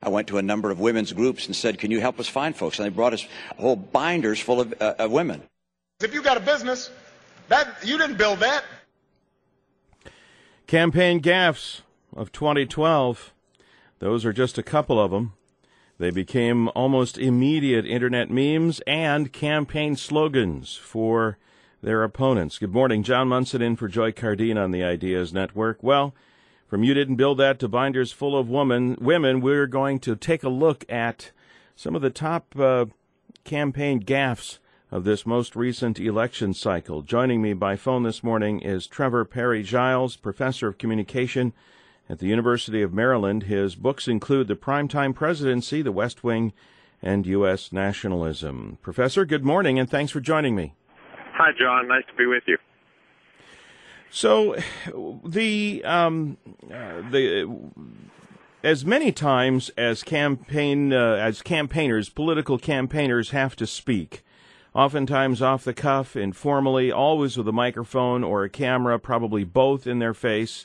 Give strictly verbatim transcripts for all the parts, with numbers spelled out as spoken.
I went to a number of women's groups and said, can you help us find folks? And they brought us whole binders full of, uh, of women. If you got a business, that you didn't build that. Campaign gaffes of twenty twelve. Those are just a couple of them. They became almost immediate internet memes and campaign slogans for their opponents. Good morning. John Munson in for Joy Cardine on the Ideas Network. Well, from You Didn't Build That to binders full of woman, women, we're going to take a look at some of the top uh, campaign gaffes of this most recent election cycle. Joining me by phone this morning is Trevor Parry-Giles, professor of communication at the University of Maryland. His books include The Primetime Presidency, The West Wing, and U S Nationalism. Professor, good morning, and thanks for joining me. Hi, John. Nice to be with you. So, the um, uh, the as many times as campaign uh, as campaigners, political campaigners have to speak, oftentimes off the cuff, informally, always with a microphone or a camera, probably both in their face.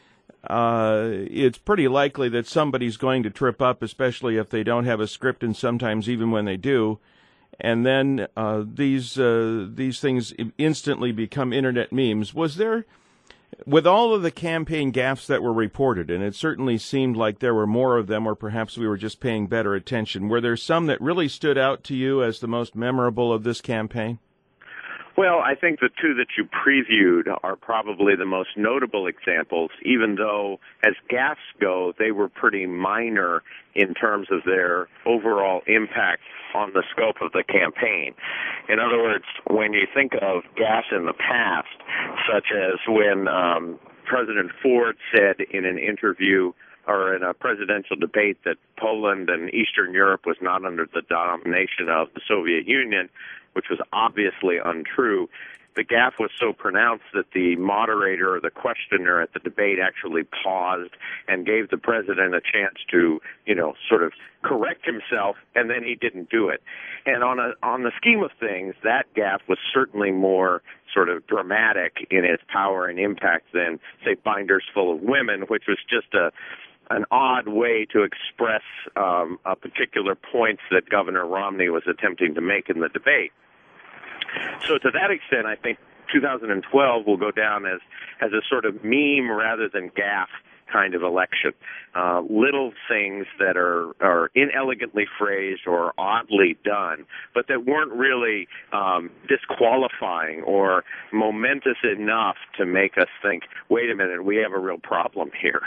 Uh, it's pretty likely that somebody's going to trip up, especially if they don't have a script, and sometimes even when they do. And then uh, these uh, these things instantly become internet memes. Was there, with all of the campaign gaffes that were reported, and it certainly seemed like there were more of them, or perhaps we were just paying better attention, were there some that really stood out to you as the most memorable of this campaign? Well, I think the two that you previewed are probably the most notable examples, even though as gaffes go, they were pretty minor in terms of their overall impact on the scope of the campaign. In other words, when you think of gaffes in the past, such as when um, President Ford said in an interview or in a presidential debate that Poland and Eastern Europe was not under the domination of the Soviet Union, which was obviously untrue, the gaffe was so pronounced that the moderator or the questioner at the debate actually paused and gave the president a chance to, you know, sort of correct himself, and then he didn't do it. And on a on the scheme of things, that gaffe was certainly more sort of dramatic in its power and impact than, say, binders full of women, which was just a an odd way to express um, a particular points that Governor Romney was attempting to make in the debate. So to that extent, I think two thousand twelve will go down as, as a sort of meme rather than gaffe kind of election. Uh, little things that are, are inelegantly phrased or oddly done, but that weren't really um, disqualifying or momentous enough to make us think, wait a minute, we have a real problem here.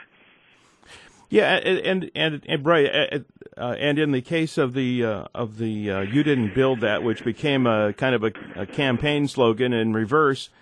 Yeah, and and and right, uh, and in the case of the uh, of the uh, "You Didn't Build That," which became a kind of a, a campaign slogan in reverse,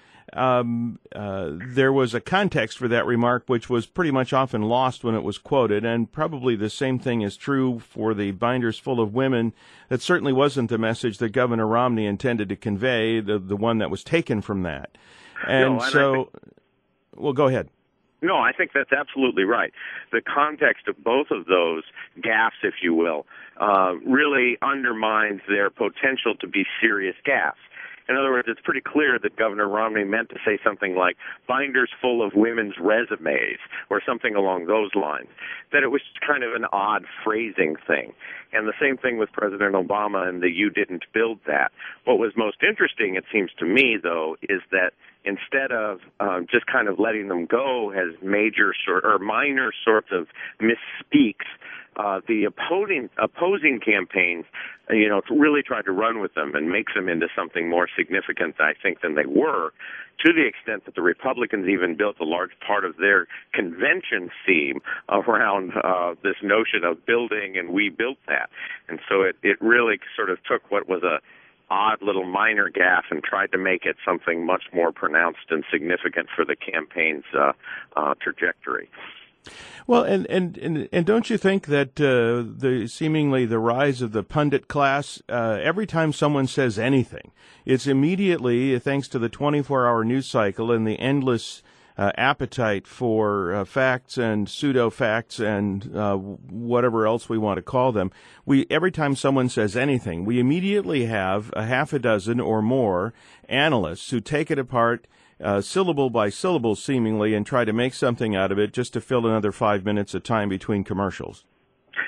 um, uh, there was a context for that remark which was pretty much often lost when it was quoted, and probably the same thing is true for the binders full of women. That certainly wasn't the message that Governor Romney intended to convey, the the one that was taken from that, and, no, and so, think- well, go ahead. No, I think that's absolutely right. The context of both of those gaffes, if you will, uh, really undermines their potential to be serious gaffes. In other words, it's pretty clear that Governor Romney meant to say something like binders full of women's resumes or something along those lines, that it was kind of an odd phrasing thing. And the same thing with President Obama and the "You Didn't Build That." What was most interesting, it seems to me, though, is that instead of um, just kind of letting them go as major sort or minor sorts of misspeaks, uh, the opposing opposing campaigns, uh, you know, really tried to run with them and make them into something more significant, I think, than they were, to the extent that the Republicans even built a large part of their convention theme around uh, this notion of building and we built that. And so it, it really sort of took what was a odd little minor gaffe and tried to make it something much more pronounced and significant for the campaign's uh, uh, trajectory. Well, and, and, and, and don't you think that uh, the seemingly the rise of the pundit class, uh, every time someone says anything, it's immediately, thanks to the twenty-four hour news cycle and the endless uh, appetite for uh, facts and pseudo-facts and uh, whatever else we want to call them, we every time someone says anything, we immediately have a half a dozen or more analysts who take it apart Uh, syllable by syllable, seemingly, and try to make something out of it just to fill another five minutes of time between commercials.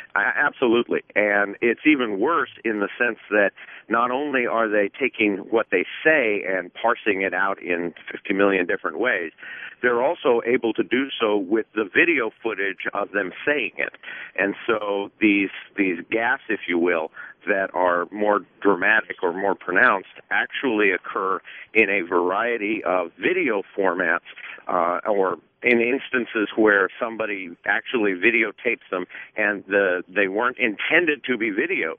Uh, absolutely. And it's even worse in the sense that not only are they taking what they say and parsing it out in fifty million different ways, they're also able to do so with the video footage of them saying it. And so these these gaffes, if you will, that are more dramatic or more pronounced actually occur in a variety of video formats, uh, or in instances where somebody actually videotapes them and the, they weren't intended to be videoed.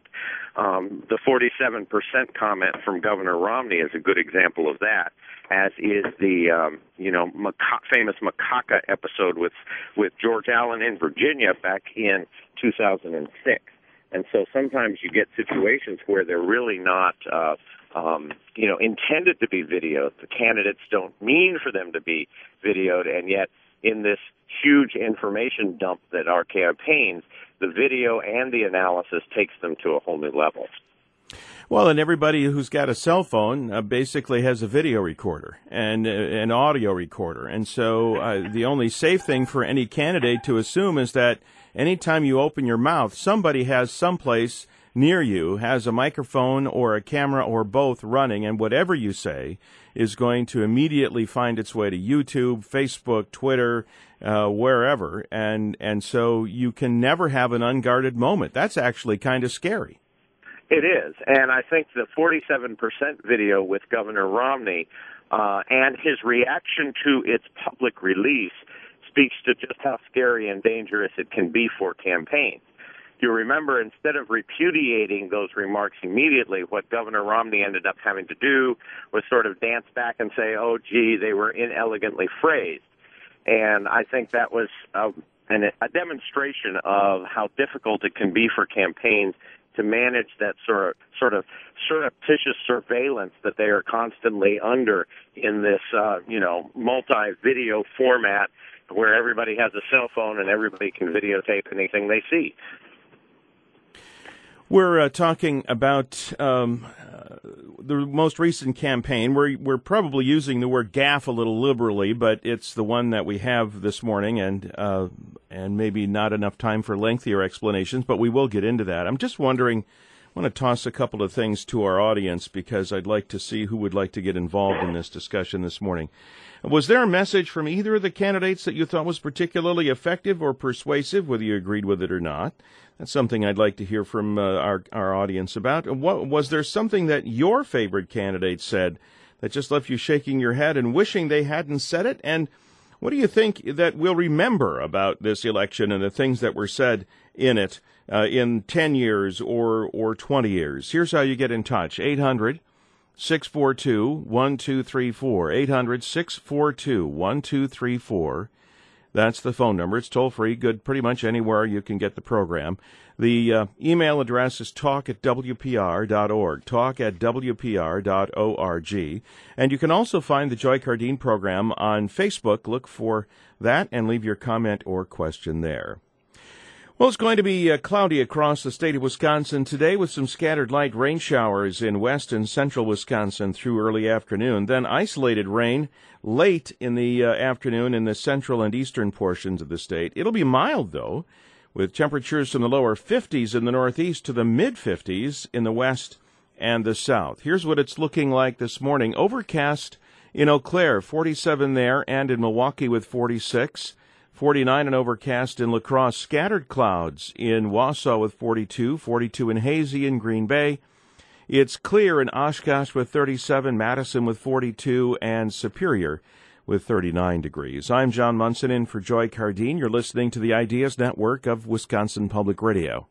Um, the forty-seven percent comment from Governor Romney is a good example of that, as is the um, you know maca- famous macaca episode with with George Allen in Virginia back in two thousand six. And so sometimes you get situations where they're really not, uh, um, you know, intended to be videoed. The candidates don't mean for them to be videoed, and yet in this huge information dump that are campaigns, the video and the analysis takes them to a whole new level. Well, and everybody who's got a cell phone uh, basically has a video recorder and uh, an audio recorder. And so uh, the only safe thing for any candidate to assume is that anytime you open your mouth, somebody has someplace near you, has a microphone or a camera or both running, and whatever you say is going to immediately find its way to YouTube, Facebook, Twitter, uh, wherever. And, and so you can never have an unguarded moment. That's actually kind of scary. It is, and I think the forty-seven percent video with Governor Romney uh, and his reaction to its public release speaks to just how scary and dangerous it can be for campaigns. You remember, instead of repudiating those remarks immediately, what Governor Romney ended up having to do was sort of dance back and say, oh, gee, they were inelegantly phrased. And I think that was a, an, a demonstration of how difficult it can be for campaigns to manage that sort of, sort of surreptitious surveillance that they are constantly under in this, uh, you know, multi-video format where everybody has a cell phone and everybody can videotape anything they see. We're uh, talking about um, uh, the most recent campaign. We're we're probably using the word gaffe a little liberally, but it's the one that we have this morning, and uh, and maybe not enough time for lengthier explanations, but we will get into that. I'm just wondering, I want to toss a couple of things to our audience because I'd like to see who would like to get involved in this discussion this morning. Was there a message from either of the candidates that you thought was particularly effective or persuasive, whether you agreed with it or not? That's something I'd like to hear from uh, our our audience about. What, was there something that your favorite candidate said that just left you shaking your head and wishing they hadn't said it? And what do you think that we'll remember about this election and the things that were said in it uh, in ten years or, or twenty years? Here's how you get in touch. eight hundred, six four two, one two three four. eight hundred, six four two, one two three four. That's the phone number. It's toll-free, good pretty much anywhere you can get the program. The uh, email address is talk at w p r dot org, talk at w p r dot org. And you can also find the Joy Cardine program on Facebook. Look for that and leave your comment or question there. Well, it's going to be uh, cloudy across the state of Wisconsin today with some scattered light rain showers in west and central Wisconsin through early afternoon. Then isolated rain late in the uh, afternoon in the central and eastern portions of the state. It'll be mild, though, with temperatures from the lower fifties in the northeast to the mid-fifties in the west and the south. Here's what it's looking like this morning. Overcast in Eau Claire, forty-seven there, and in Milwaukee with forty-six. forty-nine and overcast in La Crosse, scattered clouds in Wausau with forty-two, forty-two in Hazy in Green Bay. It's clear in Oshkosh with thirty-seven, Madison with forty-two, and Superior with thirty-nine degrees. I'm John Munson in for Joy Cardine. You're listening to the Ideas Network of Wisconsin Public Radio.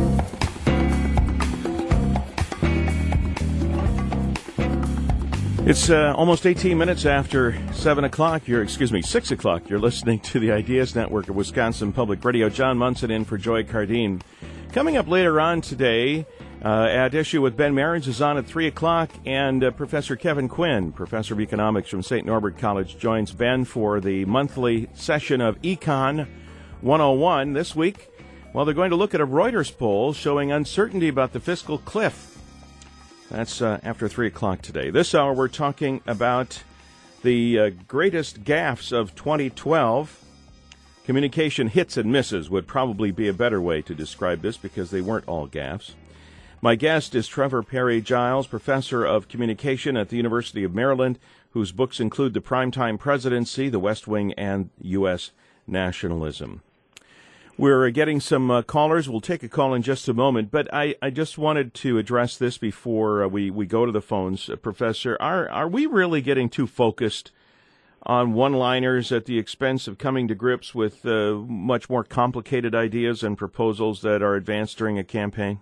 It's uh, almost eighteen minutes after seven o'clock. You're, excuse me, six o'clock. You're listening to the Ideas Network of Wisconsin Public Radio. John Munson in for Joy Cardine. Coming up later on today, uh, at issue with Ben Marins is on at three o'clock, and uh, Professor Kevin Quinn, professor of economics from Saint Norbert College, joins Ben for the monthly session of Econ one oh one this week. Well, they're going to look at a Reuters poll showing uncertainty about the fiscal cliff. That's uh, after three o'clock today. This hour, we're talking about the uh, greatest gaffes of twenty twelve. Communication hits and misses would probably be a better way to describe this because they weren't all gaffes. My guest is Trevor Perry Giles, professor of communication at the University of Maryland, whose books include The Primetime Presidency, The West Wing, and U S Nationalism. We're getting some uh, callers. We'll take a call in just a moment, but I, I just wanted to address this before uh, we, we go to the phones. Uh, Professor, are, are we really getting too focused on one-liners at the expense of coming to grips with uh, much more complicated ideas and proposals that are advanced during a campaign?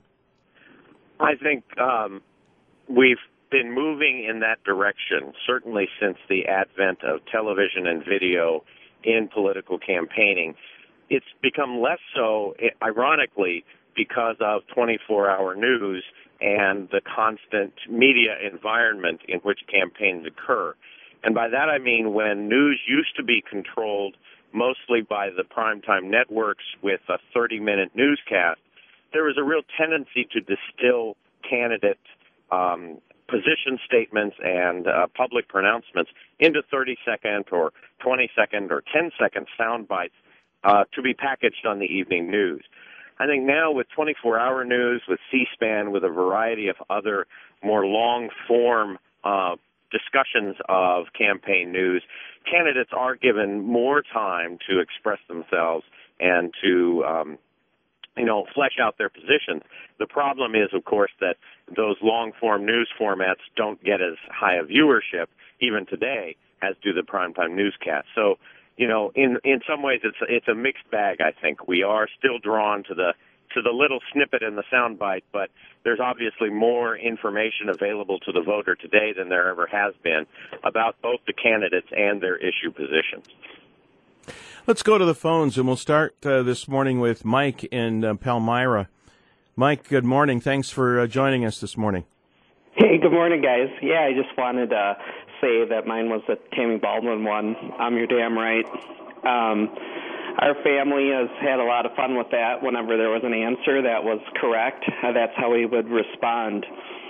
I think um, we've been moving in that direction, certainly since the advent of television and video in political campaigning. It's become less so, ironically, because of twenty-four hour news and the constant media environment in which campaigns occur. And by that I mean when news used to be controlled mostly by the primetime networks with a thirty minute newscast, there was a real tendency to distill candidate um, position statements and uh, public pronouncements into thirty second or twenty second or ten second sound bites uh, to be packaged on the evening news. I think now with twenty-four hour news, with C-SPAN, with a variety of other more long-form uh, discussions of campaign news, candidates are given more time to express themselves and to um, you know, flesh out their positions. The problem is, of course, that those long-form news formats don't get as high a viewership, even today, as do the primetime newscasts. So, you know, in in some ways, it's it's a mixed bag. I think we are still drawn to the to the little snippet in the soundbite, but there's obviously more information available to the voter today than there ever has been about both the candidates and their issue positions. Let's go to the phones, and we'll start uh, this morning with Mike in uh, Palmyra. Mike, good morning. Thanks for uh, joining us this morning. Hey, good morning, guys. Yeah, I just wanted to say that mine was the Tammy Baldwin one. I'm You're Damn Right. Um, our family has had a lot of fun with that. Whenever there was an answer that was correct, uh, that's how we would respond.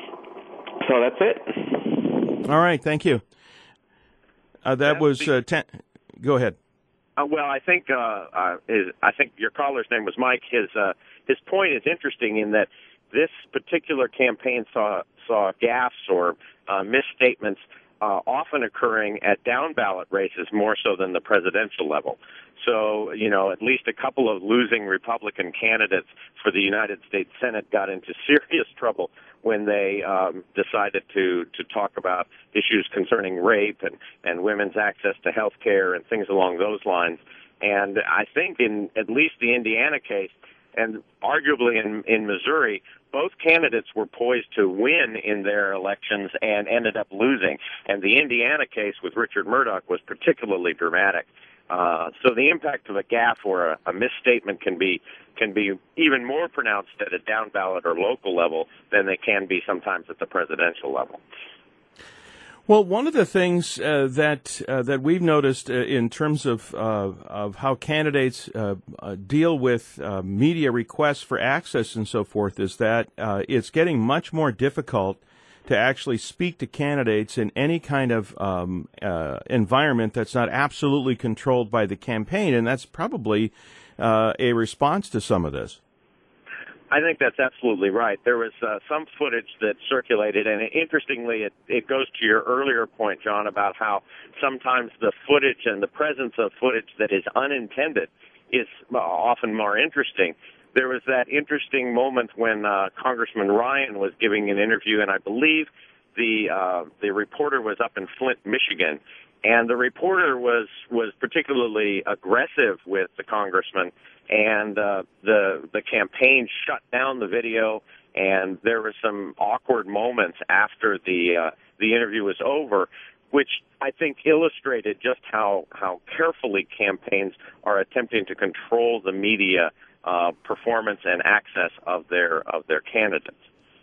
So that's it. All right, thank you. Uh, that was uh, ten. Go ahead. Uh, well, I think uh, uh, his, I think your caller's name was Mike. His uh, his point is interesting in that this particular campaign saw saw gaffes or uh, misstatements uh, often occurring at down ballot races more so than the presidential level. So, you know, at least a couple of losing Republican candidates for the United States Senate got into serious trouble when they um, decided to, to talk about issues concerning rape and, and women's access to health care and things along those lines. And I think in at least the Indiana case, and arguably in, in Missouri, both candidates were poised to win in their elections and ended up losing. And the Indiana case with Richard Murdoch was particularly dramatic. Uh, so the impact of a gaffe or a, a misstatement can be can be even more pronounced at a down ballot or local level than they can be sometimes at the presidential level. Well, one of the things uh, that uh, that we've noticed uh, in terms of uh, of how candidates uh, uh, deal with uh, media requests for access and so forth is that uh, it's getting much more difficult to actually speak to candidates in any kind of um, uh, environment that's not absolutely controlled by the campaign, and that's probably uh, a response to some of this. I think that's absolutely right. There was uh, some footage that circulated, and interestingly, it, it goes to your earlier point, John, about how sometimes the footage and the presence of footage that is unintended is often more interesting. There was that interesting moment when uh, Congressman Ryan was giving an interview, and I believe the uh, the reporter was up in Flint, Michigan, and the reporter was was particularly aggressive with the congressman, and uh, the the campaign shut down the video, and there were some awkward moments after the uh, the interview was over, which I think illustrated just how how carefully campaigns are attempting to control the media Uh, performance and access of their of their candidates.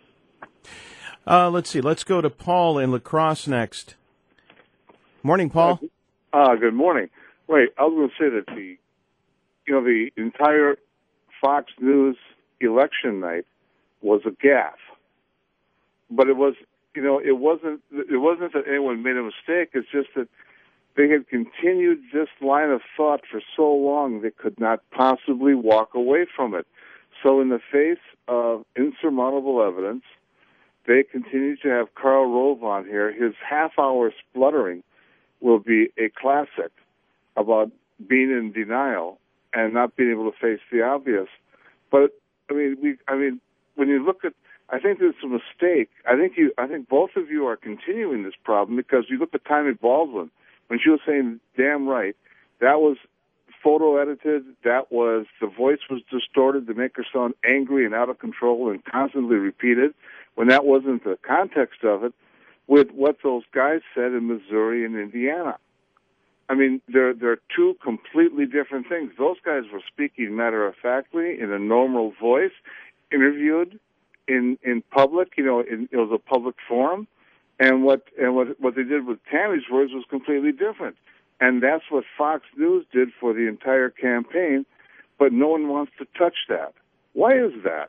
Uh, let's see. Let's go to Paul in La Crosse next. Morning, Paul. Uh, uh, good morning. Wait, I was going to say that the you know the entire Fox News election night was a gaffe, but it was you know it wasn't it wasn't that anyone made a mistake. It's just that They had continued this line of thought for so long they could not possibly walk away from it. So in the face of insurmountable evidence, they continue to have Karl Rove on here. His half-hour spluttering will be a classic about being in denial and not being able to face the obvious. But I mean, we, I mean, when you look at, I think there's a mistake. I think you, I think both of you are continuing this problem because you look at Tammy Baldwin when she was saying "damn right," that was photo edited. That was, the voice was distorted to make her sound angry and out of control and constantly repeated, when that wasn't the context of it, with what those guys said in Missouri and Indiana. I mean, they're, they're two completely different things. Those guys were speaking matter-of-factly in a normal voice, interviewed in, in public, you know, in, it was a public forum, and what, and what, what they did with Tammy's words was completely different. And that's what Fox News did for the entire campaign, but no one wants to touch that. Why is that?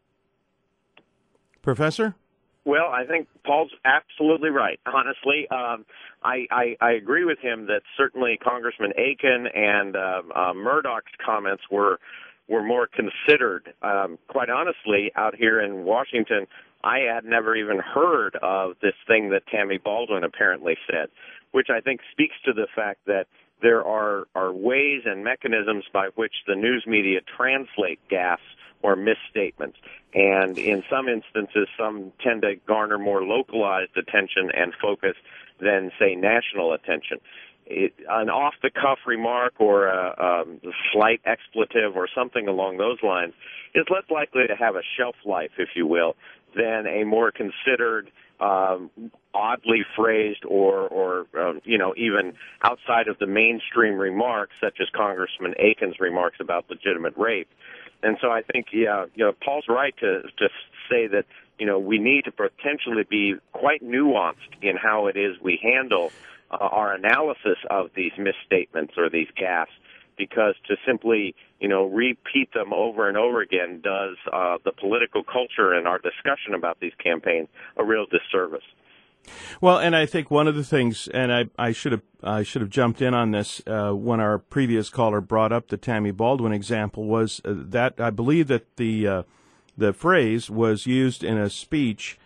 Professor? Well, I think Paul's absolutely right. Honestly, um, I, I, I agree with him that certainly Congressman Aiken and uh, uh, Murdoch's comments were were more considered. Um, quite honestly, out here in Washington, I had never even heard of this thing that Tammy Baldwin apparently said, which I think speaks to the fact that there are, are ways and mechanisms by which the news media translate gaffes or misstatements. And in some instances, some tend to garner more localized attention and focus than, say, national attention. It, an off-the-cuff remark or a, um, a slight expletive or something along those lines is less likely to have a shelf life, if you will, than a more considered, um, oddly phrased or, or um, you know, even outside of the mainstream remarks, such as Congressman Aiken's remarks about legitimate rape. And so I think, yeah, you know, Paul's right to to say that, you know, we need to potentially be quite nuanced in how it is we handle uh, our analysis of these misstatements or these gaffes, because to simply, you know, repeat them over and over again does uh, the political culture and our discussion about these campaigns a real disservice. Well, and I think one of the things, and I, I should have I should have jumped in on this uh, when our previous caller brought up the Tammy Baldwin example, was uh, that I believe that the uh, the phrase was used in a speech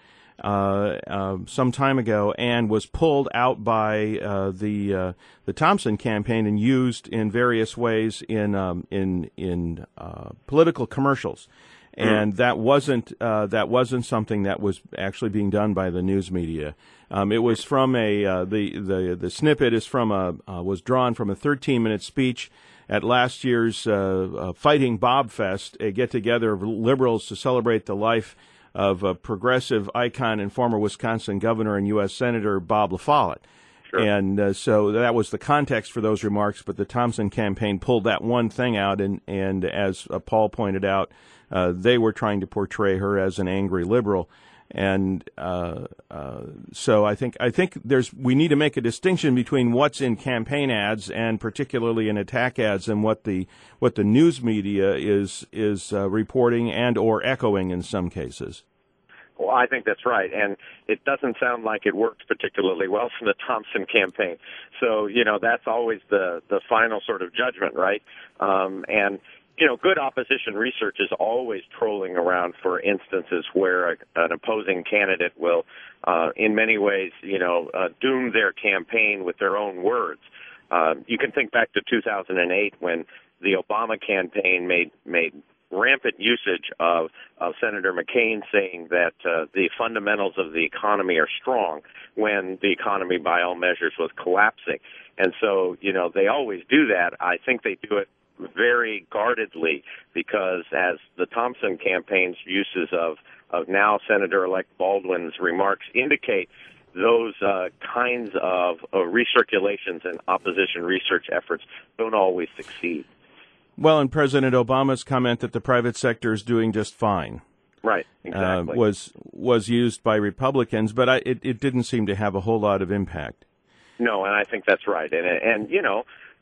uh, uh, some time ago and was pulled out by uh, the uh, the Thompson campaign and used in various ways in um, in in uh, political commercials. And that wasn't uh, that wasn't something that was actually being done by the news media. Um, it was from a uh, the the the snippet is from a uh, was drawn from a thirteen minute speech at last year's uh, uh, Fighting Bob Fest, a get together of liberals to celebrate the life of a progressive icon and former Wisconsin governor and U S Senator Bob La Follette. Sure. And uh, so that was the context for those remarks. But the Thompson campaign pulled that one thing out, and and as uh, Paul pointed out, Uh, they were trying to portray her as an angry liberal, and uh, uh, so I think I think there's we need to make a distinction between what's in campaign ads and particularly in attack ads and what the what the news media is is uh, reporting and or echoing in some cases. Well, I think that's right, and it doesn't sound like it worked particularly well from the Thompson campaign. So you know that's always the the final sort of judgment, right? Um, and You know, good opposition research is always trolling around for instances where a, an opposing candidate will, uh, in many ways, you know, uh, doom their campaign with their own words. Uh, you can think back to two thousand eight when the Obama campaign made made rampant usage of, of Senator McCain saying that uh, the fundamentals of the economy are strong when the economy, by all measures, was collapsing. And so, you know, they always do that. I think they do it very guardedly because, as the Thompson campaign's uses of, of now Senator-elect Baldwin's remarks indicate, those uh, kinds of, of recirculations and opposition research efforts don't always succeed. Well, and President Obama's comment that the private sector is doing just fine, right, exactly, uh, was was used by Republicans, but I, it, it didn't seem to have a whole lot of impact. No, and I think that's right. And, and you know,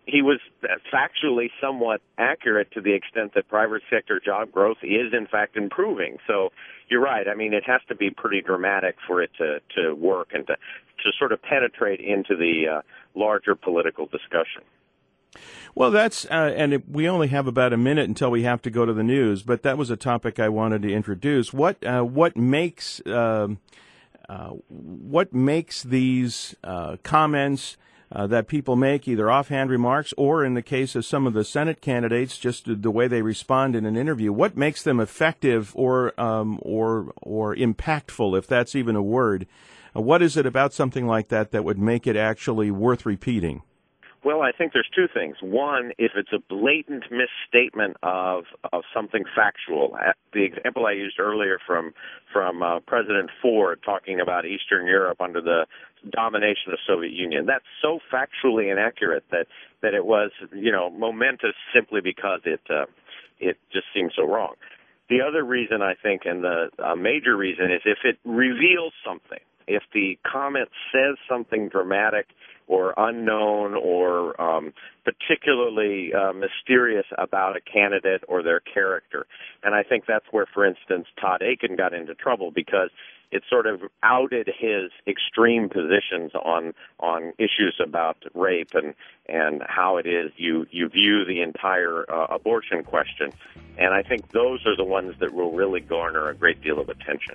he was factually somewhat accurate to the extent that private sector job growth is, in fact, improving. So you're right. I mean, it has to be pretty dramatic for it to, to work and to, to sort of penetrate into the uh, larger political discussion. Well, that's, uh, and it, we only have about a minute until we have to go to the news, but that was a topic I wanted to introduce. What, uh, what makes, uh, uh, what makes these uh, comments uh, that people make, either offhand remarks or in the case of some of the Senate candidates, just the way they respond in an interview, what makes them effective or, um, or, or impactful, if that's even a word? Uh, what is it about something like that that would make it actually worth repeating? Well, I think there's two things. One, if it's a blatant misstatement of of something factual. The example I used earlier from from uh, President Ford talking about Eastern Europe under the domination of the Soviet Union. That's so factually inaccurate that that it was, you know, momentous simply because it uh, it just seems so wrong. The other reason, I think, and the uh, major reason, is if it reveals something. If the comment says something dramatic or unknown or um, particularly uh, mysterious about a candidate or their character. And I think that's where, for instance, Todd Akin got into trouble, because it sort of outed his extreme positions on on issues about rape and, and how it is you, you view the entire uh, abortion question. And I think those are the ones that will really garner a great deal of attention.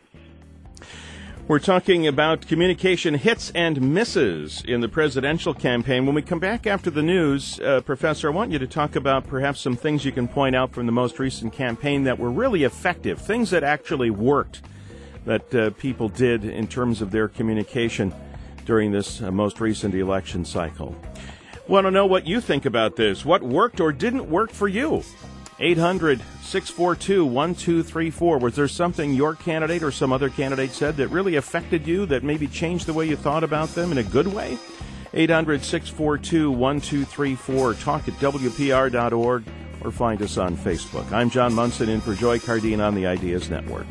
We're talking about communication hits and misses in the presidential campaign. When we come back after the news, uh, Professor, I want you to talk about perhaps some things you can point out from the most recent campaign that were really effective, things that actually worked, that uh, people did in terms of their communication during this uh, most recent election cycle. Want to know what you think about this? What worked or didn't work for you? eight hundred, six four two, one two three four. Was there something your candidate or some other candidate said that really affected you, that maybe changed the way you thought about them in a good way? eight hundred, six four two, one two three four. Talk at W P R dot org or find us on Facebook. I'm John Munson in for Joy Cardine on the Ideas Network.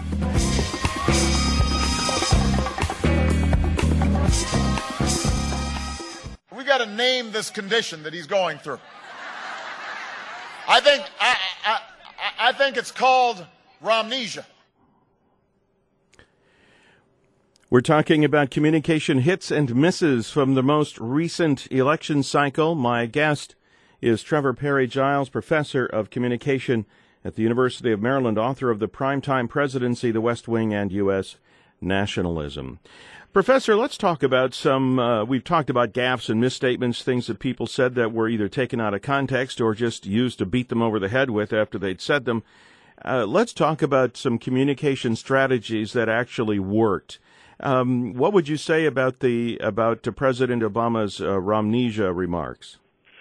We got to name this condition that he's going through. I think I, I, I think it's called Romnesia. We're talking about communication hits and misses from the most recent election cycle. My guest is Trevor Parry-Giles, professor of communication at the University of Maryland, author of The Primetime Presidency, The West Wing, and U S Nationalism. Professor, let's talk about some, uh, we've talked about gaffes and misstatements, things that people said that were either taken out of context or just used to beat them over the head with after they'd said them. Uh, let's talk about some communication strategies that actually worked. Um, what would you say about the, about uh, President Obama's uh, Romnesia remarks?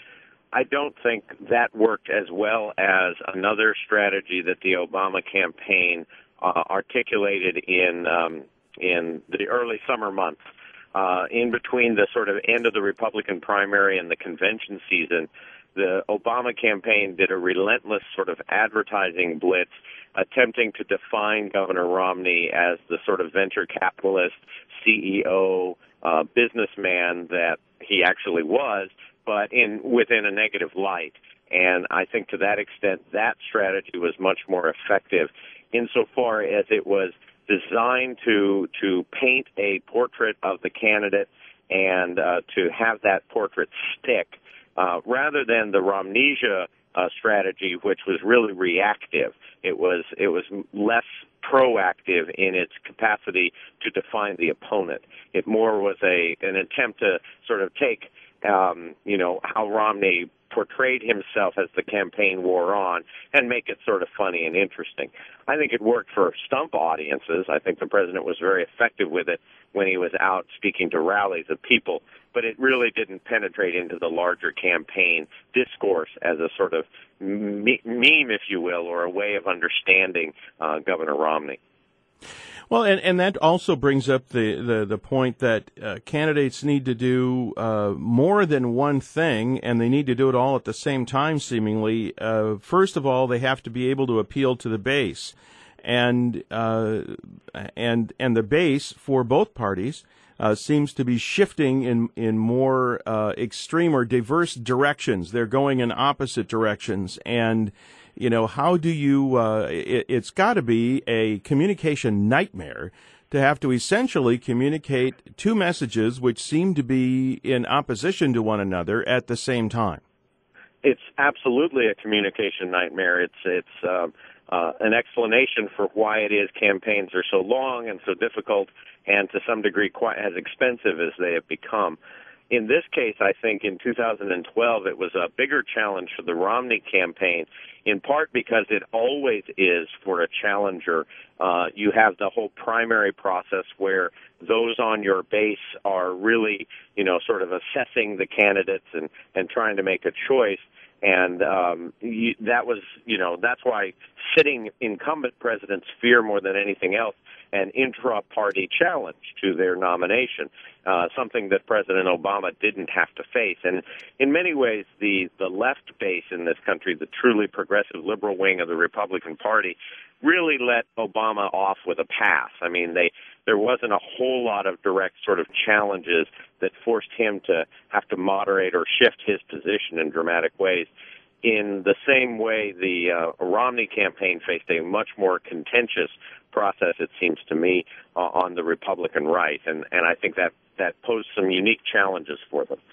I don't think that worked as well as another strategy that the Obama campaign uh, articulated in um, in the early summer months, uh, in between the sort of end of the Republican primary and the convention season. The Obama campaign did a relentless sort of advertising blitz, attempting to define Governor Romney as the sort of venture capitalist, C E O, uh, businessman that he actually was, but in within a negative light. And I think to that extent, that strategy was much more effective insofar as it was designed to to paint a portrait of the candidate and uh, to have that portrait stick, uh, rather than the Romnesia uh, strategy, which was really reactive. It was it was less proactive in its capacity to define the opponent. It more was a an attempt to sort of take um, you know how Romney portrayed himself as the campaign wore on and make it sort of funny and interesting. I think it worked for stump audiences. I think the president was very effective with it when he was out speaking to rallies of people, but it really didn't penetrate into the larger campaign discourse as a sort of meme, if you will, or a way of understanding uh, Governor Romney. Well, and, and that also brings up the, the, the point that uh, candidates need to do uh, more than one thing, and they need to do it all at the same time, seemingly. Uh, first of all, they have to be able to appeal to the base. and uh, and and the base for both parties uh, seems to be shifting in in more uh, extreme or diverse directions. They're going in opposite directions, and you know, how do you? Uh, it, it's got to be a communication nightmare to have to essentially communicate two messages which seem to be in opposition to one another at the same time. It's absolutely a communication nightmare. It's it's uh, uh, an explanation for why it is campaigns are so long and so difficult, and to some degree quite as expensive as they have become. In this case, I think in two thousand twelve it was a bigger challenge for the Romney campaign, in part because it always is for a challenger. Uh, you have the whole primary process where those on your base are really, you know, sort of assessing the candidates and, and trying to make a choice. And um, you, that was, you know, that's why sitting incumbent presidents fear more than anything else an intra-party challenge to their nomination, uh, something that President Obama didn't have to face. And in many ways, the, the left base in this country, the truly progressive liberal wing of the Republican Party, really let Obama off with a pass. I mean, they there wasn't a whole lot of direct sort of challenges that forced him to have to moderate or shift his position in dramatic ways. In the same way, the uh, Romney campaign faced a much more contentious process, it seems to me, uh, on the Republican right, and, and I think that, that posed some unique challenges for them.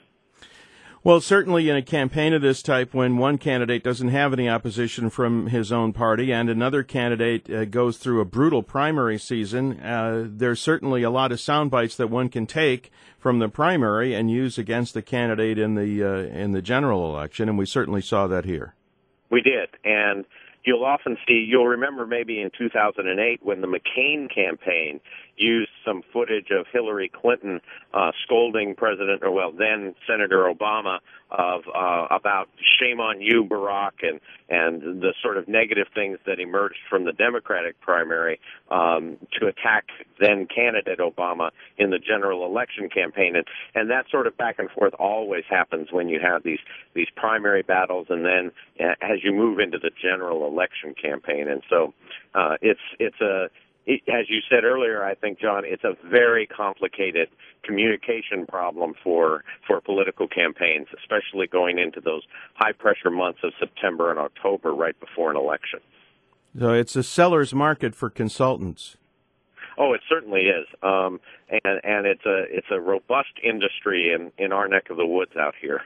Well, certainly in a campaign of this type, when one candidate doesn't have any opposition from his own party and another candidate uh, goes through a brutal primary season, uh, there's certainly a lot of sound bites that one can take from the primary and use against the candidate in the uh, in the general election, and we certainly saw that here. We did, and you'll often see, you'll remember maybe in two thousand eight when the McCain campaign used some footage of Hillary Clinton uh, scolding President, or well, then Senator Obama, of uh, about shame on you, Barack, and and the sort of negative things that emerged from the Democratic primary um, to attack then candidate Obama in the general election campaign, and and that sort of back and forth always happens when you have these these primary battles, and then uh, as you move into the general election campaign, and so uh, it's it's a It, as you said earlier, I think, John, it's a very complicated communication problem for, for political campaigns, especially going into those high-pressure months of September and October right before an election. So it's a seller's market for consultants. Oh, it certainly is, um, and and it's a it's a robust industry in, in our neck of the woods out here.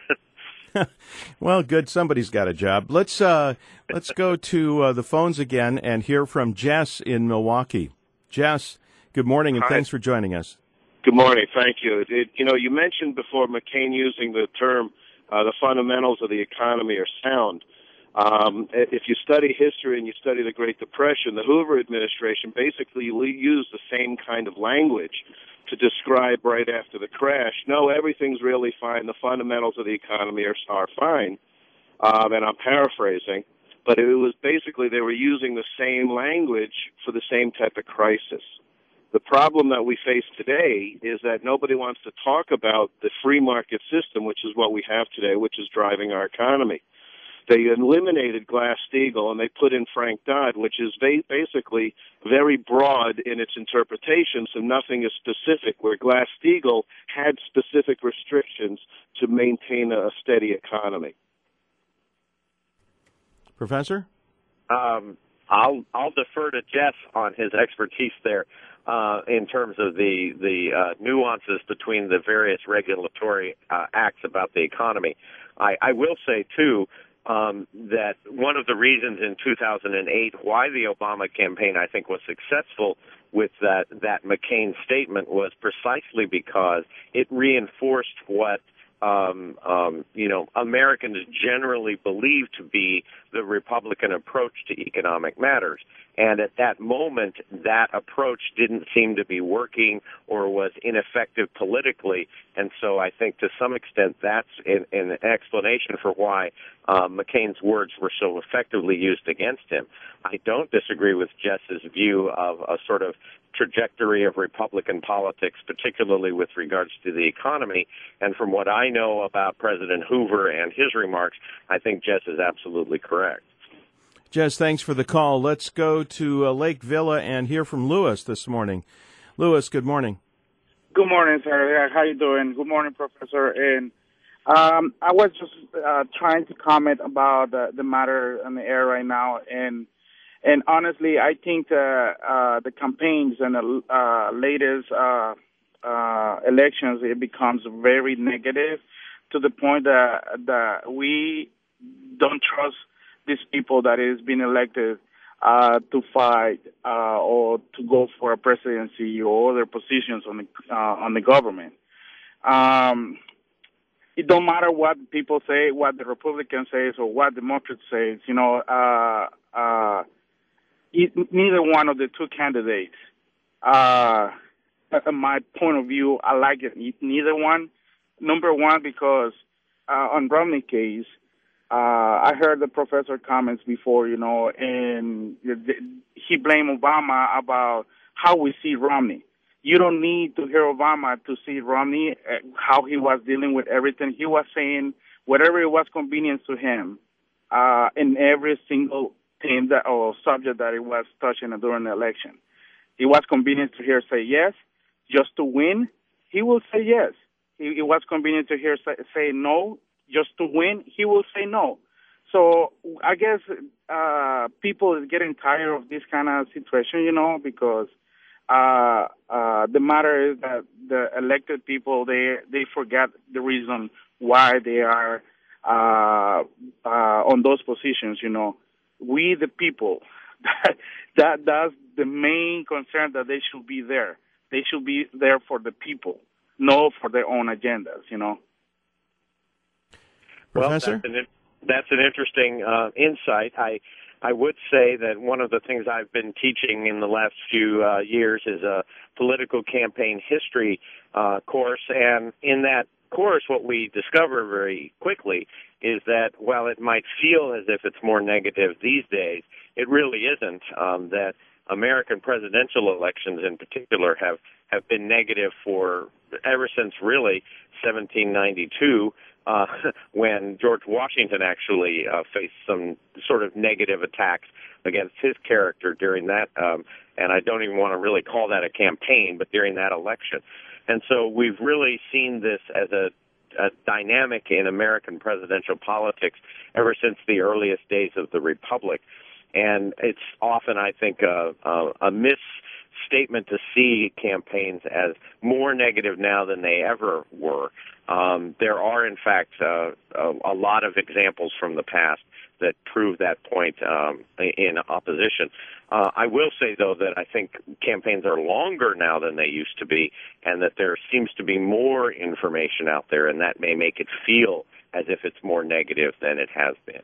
Well, good. Somebody's got a job. Let's uh, let's go to uh, the phones again and hear from Jess in Milwaukee. Jess, good morning, and Hi. Thanks for joining us. Good morning. Thank you. It, you know, you mentioned before McCain using the term uh, the fundamentals of the economy are sound. Um, if you study history and you study the Great Depression, the Hoover administration basically used the same kind of language to describe right after the crash. No, everything's really fine. The fundamentals of the economy are, are fine. Um, and I'm paraphrasing. But it was basically they were using the same language for the same type of crisis. The problem that we face today is that nobody wants to talk about the free market system, which is what we have today, which is driving our economy. They eliminated Glass-Steagall and they put in Frank Dodd, which is ba- basically very broad in its interpretation, so nothing is specific, where Glass-Steagall had specific restrictions to maintain a steady economy. Professor? Um, I'll I'll defer to Jeff on his expertise there uh, in terms of the the uh, nuances between the various regulatory uh, acts about the economy. I, I will say too um, that one of the reasons in two thousand eight why the Obama campaign I think was successful with that that McCain statement was precisely because it reinforced what Um, um, you know, Americans generally believe to be the Republican approach to economic matters. And at that moment, that approach didn't seem to be working or was ineffective politically. And so I think to some extent that's an, an explanation for why uh, McCain's words were so effectively used against him. I don't disagree with Jess's view of a sort of trajectory of Republican politics, particularly with regards to the economy. And from what I know about President Hoover and his remarks, I think Jess is absolutely correct. Jess, thanks for the call. Let's go to uh, Lake Villa and hear from Lewis this morning. Lewis, good morning. Good morning, sir. How you doing? Good morning, Professor. And um, I was just uh, trying to comment about uh, the matter in the air right now. And and honestly, I think uh, uh, the campaigns and the uh, latest uh, uh, elections, it becomes very negative to the point that, that we don't trust these people that is being elected uh, to fight uh, or to go for a presidency or other positions on the uh, on the government. Um, it don't matter what people say, what the Republicans say, or what Democrats say. You know, uh, uh, it, neither one of the two candidates, uh, in my point of view, I like it. Neither one. Number one, because uh, on Romney case. Uh, I heard the professor comments before, you know, and he blamed Obama about how we see Romney. You don't need to hear Obama to see Romney, how he was dealing with everything. He was saying whatever it was convenient to him uh, in every single thing that, or subject that he was touching during the election. It was convenient to hear say yes, just to win. He will say yes. It, it was convenient to hear say, say no. Just to win, he will say no. So I guess uh, people is getting tired of this kind of situation, you know, because uh, uh, the matter is that the elected people, they they forget the reason why they are uh, uh, on those positions, you know. We, the people, that, that that's the main concern, that they should be there. They should be there for the people, not for their own agendas, you know. Professor? Well, that's an, that's an interesting uh, insight. I I would say that one of the things I've been teaching in the last few uh, years is a political campaign history uh, course, and in that course, what we discover very quickly is that while it might feel as if it's more negative these days, it really isn't. Um, that American presidential elections, in particular, have have been negative for ever since really seventeen ninety-two. Uh, when George Washington actually uh, faced some sort of negative attacks against his character during that, um, and I don't even want to really call that a campaign, but during that election. And so we've really seen this as a, a dynamic in American presidential politics ever since the earliest days of the Republic. And it's often, I think, a, a, a misstatement to see campaigns as more negative now than they ever were. Um, there are, in fact, uh, a, a lot of examples from the past that prove that point um, in opposition. Uh, I will say, though, that I think campaigns are longer now than they used to be, and that there seems to be more information out there, and that may make it feel as if it's more negative than it has been.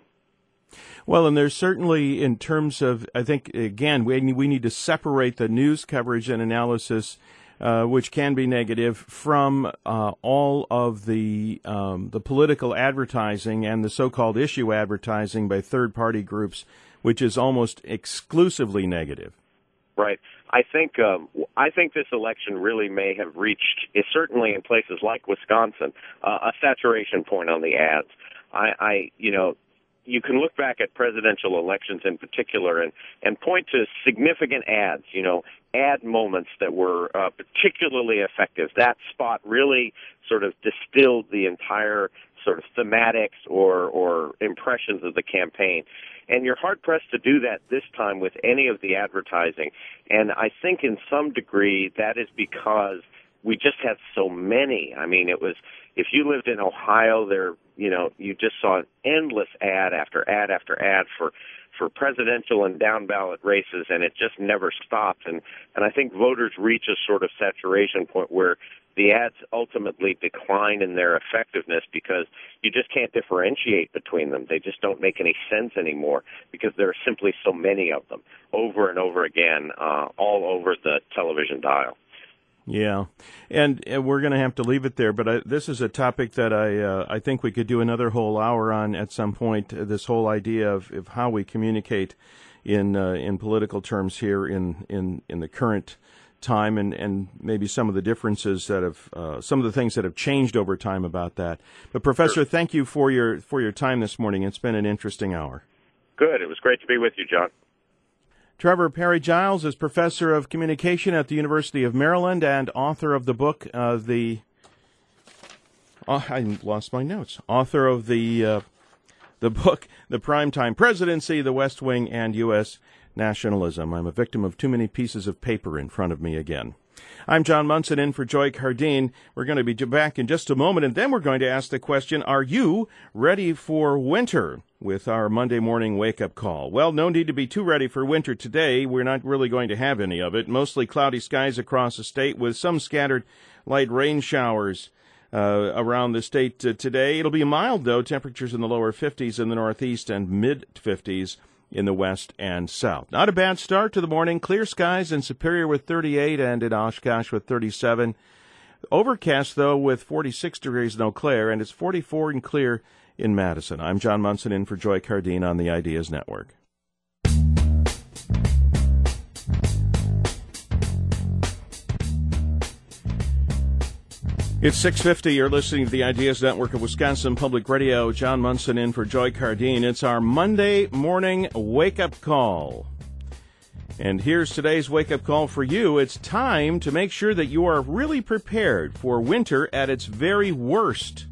Well, and there's certainly, in terms of, I think, again, we we need to separate the news coverage and analysis, uh, which can be negative, from uh, all of the um, the political advertising and the so-called issue advertising by third-party groups, which is almost exclusively negative. Right. I think um, I think this election really may have reached, certainly in places like Wisconsin, uh, a saturation point on the ads. I, I you know. You can look back at presidential elections in particular and, and point to significant ads, you know, ad moments that were uh, particularly effective. That spot really sort of distilled the entire sort of thematics or, or impressions of the campaign. And you're hard-pressed to do that this time with any of the advertising. And I think in some degree that is because we just had so many. I mean, it was, if you lived in Ohio, there, you know, you just saw an endless ad after ad after ad for, for presidential and down ballot races, and it just never stopped. And, and I think voters reach a sort of saturation point where the ads ultimately decline in their effectiveness because you just can't differentiate between them. They just don't make any sense anymore because there are simply so many of them over and over again, uh, all over the television dial. Yeah, and, and we're going to have to leave it there, but I, this is a topic that I uh, I think we could do another whole hour on at some point, uh, this whole idea of, of how we communicate in uh, in political terms here in, in, in the current time, and, and maybe some of the differences that have, uh, some of the things that have changed over time about that. But Professor, sure. Thank you for your for your time this morning. It's been an interesting hour. Good. It was great to be with you, John. Trevor Parry-Giles is professor of communication at the University of Maryland and author of the book, uh, the, oh, I lost my notes, author of the, uh, the book, The Primetime Presidency, The West Wing, and U S Nationalism. I'm a victim of too many pieces of paper in front of me again. I'm John Munson in for Joy Cardine. We're going to be back in just a moment, and then we're going to ask the question, are you ready for winter? With our Monday morning wake-up call. Well, no need to be too ready for winter today. We're not really going to have any of it. Mostly cloudy skies across the state with some scattered light rain showers uh, around the state uh, today. It'll be mild, though. Temperatures in the lower fifties in the northeast and mid-fifties in the west and south. Not a bad start to the morning. Clear skies in Superior with thirty-eight and in Oshkosh with thirty-seven. Overcast, though, with forty-six degrees in Eau Claire, and it's forty-four and clear in Madison. I'm John Munson in for Joy Cardine on the Ideas Network. It's six fifty. You're listening to the Ideas Network of Wisconsin Public Radio. John Munson in for Joy Cardine. It's our Monday morning wake-up call. And here's today's wake-up call for you. It's time to make sure that you are really prepared for winter at its very worst.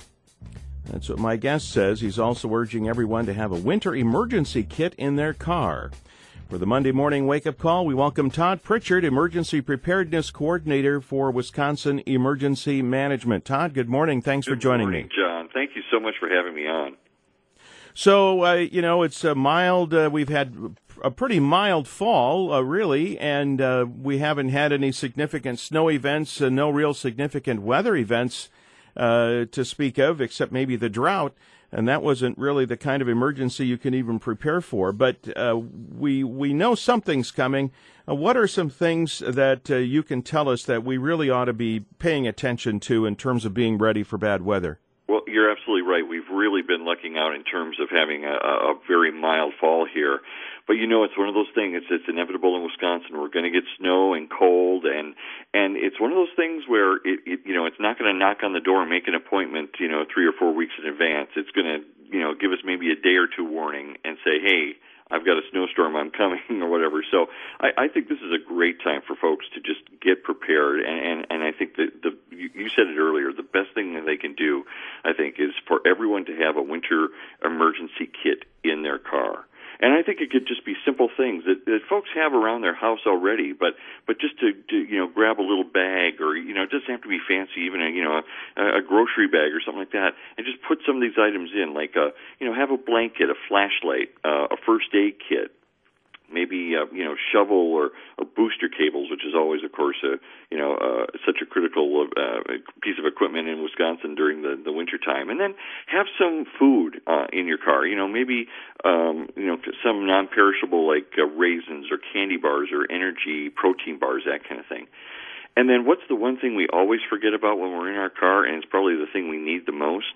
That's what my guest says. He's also urging everyone to have a winter emergency kit in their car. For the Monday morning wake-up call, we welcome Todd Pritchard, Emergency Preparedness Coordinator for Wisconsin Emergency Management. Todd, good morning. Thanks good for joining morning, me. John. Thank you so much for having me on. So, uh, you know, it's a mild, uh, we've had a pretty mild fall, uh, really, and uh, we haven't had any significant snow events, uh, no real significant weather events Uh, to speak of, except maybe the drought, and that wasn't really the kind of emergency you can even prepare for. But uh, we we know something's coming. Uh, what are some things that uh, you can tell us that we really ought to be paying attention to in terms of being ready for bad weather? Well, you're absolutely right. We've really been lucking out in terms of having a, a very mild fall here. But, you know, it's one of those things, it's, it's inevitable in Wisconsin. We're going to get snow and cold, and and it's one of those things where, it, it you know, it's not going to knock on the door and make an appointment, you know, three or four weeks in advance. It's going to, you know, give us maybe a day or two warning and say, hey, I've got a snowstorm, I'm coming, or whatever. So I, I think this is a great time for folks to just get prepared, and, and, and I think that the you, you said it earlier, the best thing that they can do, I think, is for everyone to have a winter emergency kit in their car. And I think it could just be simple things that, that folks have around their house already, but but just to, to you know grab a little bag, or you know it doesn't have to be fancy, even a you know a, a grocery bag or something like that, and just put some of these items in, like a you know have a blanket, a flashlight, uh, a first aid kit, maybe uh, you know shovel or, or booster cables, which is always, of course, a you know uh, such a critical uh, piece of equipment in Wisconsin during the the winter time. And then have some food uh, in your car. You know, maybe um, you know some non-perishable like uh, raisins or candy bars or energy protein bars, that kind of thing. And then what's the one thing we always forget about when we're in our car, and it's probably the thing we need the most?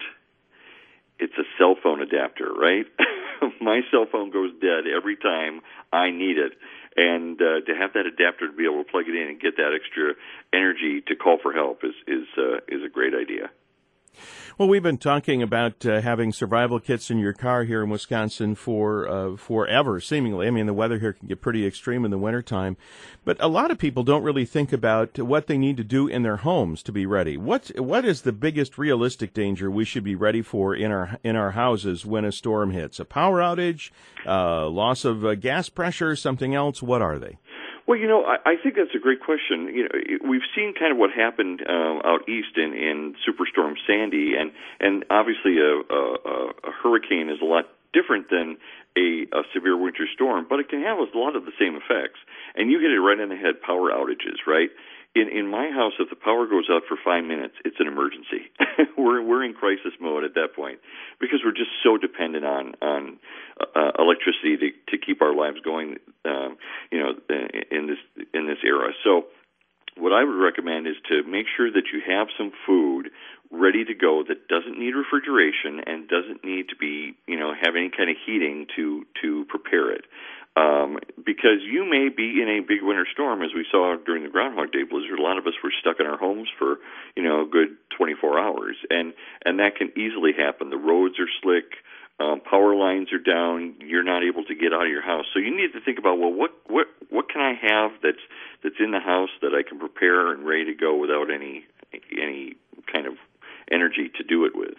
It's a cell phone adapter, right? My cell phone goes dead every time I need it. And uh, to have that adapter to be able to plug it in and get that extra energy to call for help is is uh, is a great idea. Well, we've been talking about uh, having survival kits in your car here in Wisconsin for uh, forever, seemingly. I mean, the weather here can get pretty extreme in the wintertime. But a lot of people don't really think about what they need to do in their homes to be ready. What what is the biggest realistic danger we should be ready for in our in our houses when a storm hits? A power outage, uh, loss of uh, gas pressure, something else? What are they? Well, you know, I, I think that's a great question. You know, it, we've seen kind of what happened um, out east in, in Superstorm Sandy, and and obviously a, a, a hurricane is a lot different than a, a severe winter storm, but it can have a lot of the same effects. And you hit it right on the head: power outages, right? In in my house, if the power goes out for five minutes, it's an emergency. we're we're in crisis mode at that point because we're just so dependent on on uh, electricity to to keep our lives going. Um, you know, in this in this era. So, what I would recommend is to make sure that you have some food ready to go that doesn't need refrigeration and doesn't need to be you know have any kind of heating to to prepare it. Um, because you may be in a big winter storm, as we saw during the Groundhog Day blizzard. A lot of us were stuck in our homes for, you know, a good twenty-four hours, and and that can easily happen. The roads are slick. um, power lines are down, you're not able to get out of your house. So you need to think about, well, what what what can I have that's that's in the house that I can prepare and ready to go without any any kind of energy to do it with.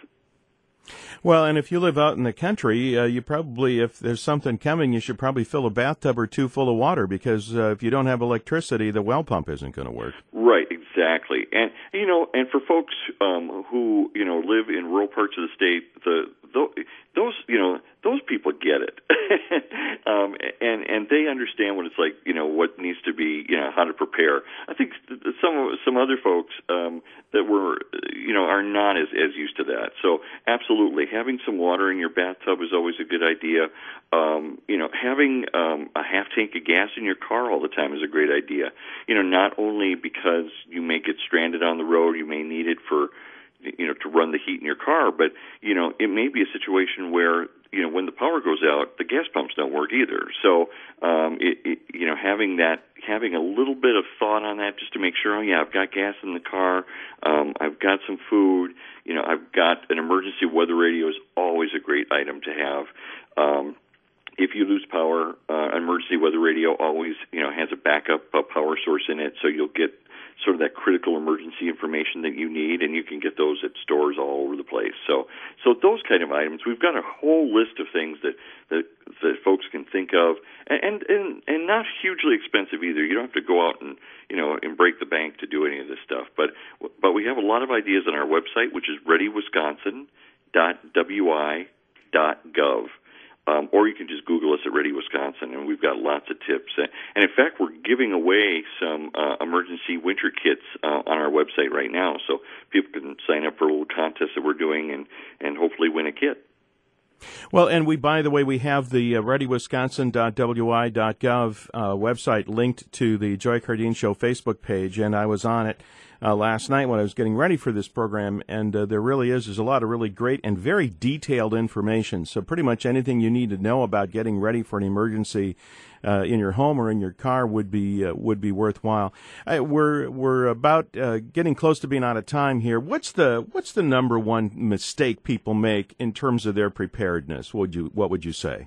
Well, and if you live out in the country, uh, you probably, if there's something coming, you should probably fill a bathtub or two full of water, because uh, if you don't have electricity, the well pump isn't going to work. Right, exactly. And, you know, and for folks um, who, you know, live in rural parts of the state, the, the those, you know, those people get it. um, and, and they understand what it's like, you know, what needs to be, you know, how to prepare. I think some some other folks um, that were, you know, are not as, as used to that. So absolutely, having some water in your bathtub is always a good idea. Um, you know, having um, a half tank of gas in your car all the time is a great idea. You know, not only because you may get stranded on the road, you may need it for, you know, to run the heat in your car, but, you know, it may be a situation where, you know, when the power goes out, the gas pumps don't work either. So, um, it, it, you know, having that, having a little bit of thought on that just to make sure, oh, yeah, I've got gas in the car, um, I've got some food, you know, I've got an emergency weather radio is always a great item to have. Um, if you lose power, uh, emergency weather radio always, you know, has a backup uh, power source in it, so you'll get sort of that critical emergency information that you need, and you can get those at stores all over the place. So, so those kind of items, we've got a whole list of things that that, that folks can think of, and, and and not hugely expensive either. You don't have to go out and, you know, and break the bank to do any of this stuff. But but we have a lot of ideas on our website, which is ready wisconsin dot w i dot gov. Um, or you can just Google us at Ready Wisconsin, and we've got lots of tips. And in fact, we're giving away some uh, emergency winter kits uh, on our website right now, so people can sign up for a little contest that we're doing and, and hopefully win a kit. Well, and we, by the way, we have the uh, ready wisconsin dot w i dot gov uh, website linked to the Joy Cardeen Show Facebook page, and I was on it uh, last night when I was getting ready for this program, and uh, there really is, there's a lot of really great and very detailed information. So pretty much anything you need to know about getting ready for an emergency uh, in your home or in your car would be uh, would be worthwhile. Uh, we're we're about uh, getting close to being out of time here. What's the what's the number one mistake people make in terms of their preparedness? What would you what would you say?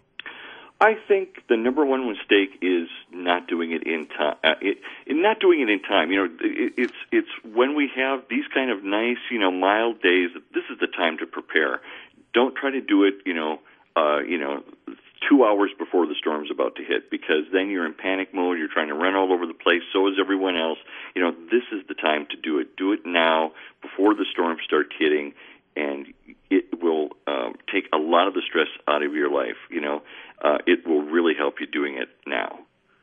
I think the number one mistake is not doing it in time. Uh, it, not doing it in time. You know, it, it's it's when we have these kind of nice, you know, mild days. This is the time to prepare. Don't try to do it, you know, uh, you know, two hours before the storm's about to hit, because then you're in panic mode. You're trying to run all over the place. So is everyone else. You know, this is the time to do it. Do it now before the storm starts hitting, and it will um, take a lot of the stress out of your life. You know. Uh, it will really help you doing it now.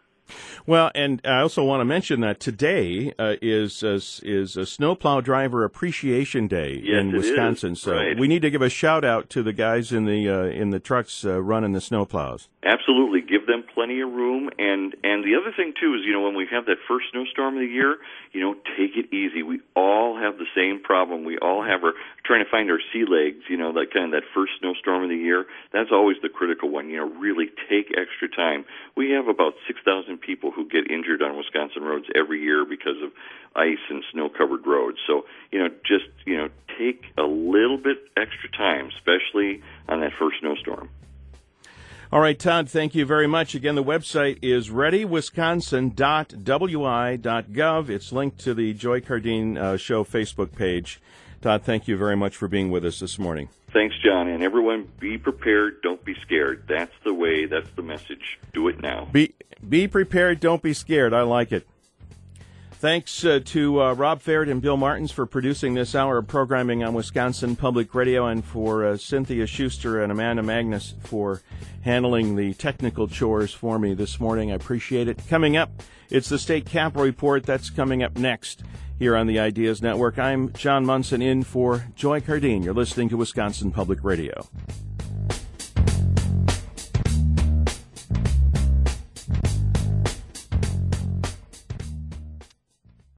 Well, and I also want to mention that today uh, is uh, is a Snowplow Driver Appreciation Day yes, in Wisconsin. Is. So right. we need to give a shout out to the guys in the uh, in the trucks uh, running the snowplows. Absolutely, give them plenty of room. And and the other thing too is, you know, when we have that first snowstorm of the year, you know, take it easy. We all have the same problem. We all have our trying to find our sea legs. You know, that kind of that first snowstorm of the year. That's always the critical one. You know, really take extra time. We have about six thousand people who get injured on Wisconsin roads every year because of ice and snow-covered roads. So, you know, just, you know, take a little bit extra time, especially on that first snowstorm. All right, Todd, thank you very much. Again, the website is ready wisconsin dot w i dot gov. It's linked to the Joy Cardeen uh, Show Facebook page. Todd, thank you very much for being with us this morning. Thanks, John. And everyone, be prepared. Don't be scared. That's the way. That's the message. Do it now. Be be prepared. Don't be scared. I like it. Thanks uh, to uh, Rob Faird and Bill Martins for producing this hour of programming on Wisconsin Public Radio, and for uh, Cynthia Schuster and Amanda Magnus for handling the technical chores for me this morning. I appreciate it. Coming up, it's the State Capitol Report. That's coming up next here on the Ideas Network. I'm John Munson in for Joy Cardeen. You're listening to Wisconsin Public Radio.